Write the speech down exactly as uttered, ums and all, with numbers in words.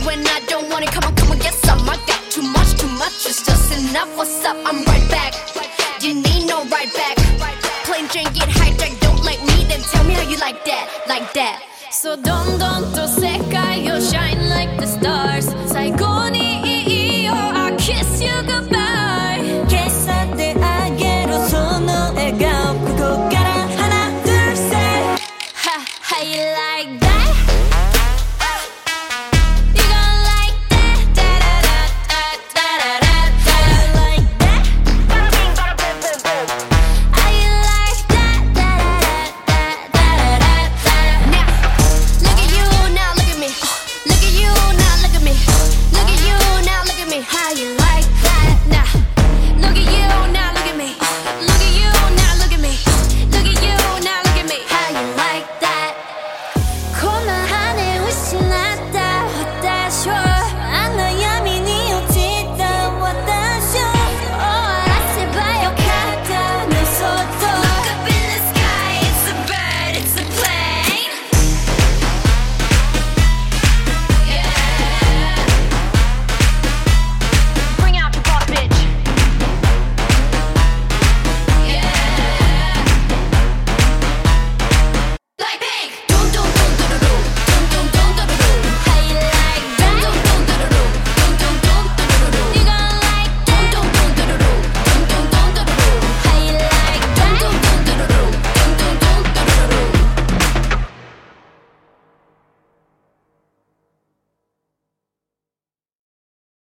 when I don't want it. Come on, come on, get some. I got too much, too much. It's just enough. What's up? I'm right back. You need no right back. Plain Jane get hijacked. Don't like me, then tell me how you like that, like that. So don't, don't, don't secca, you shine like the stars.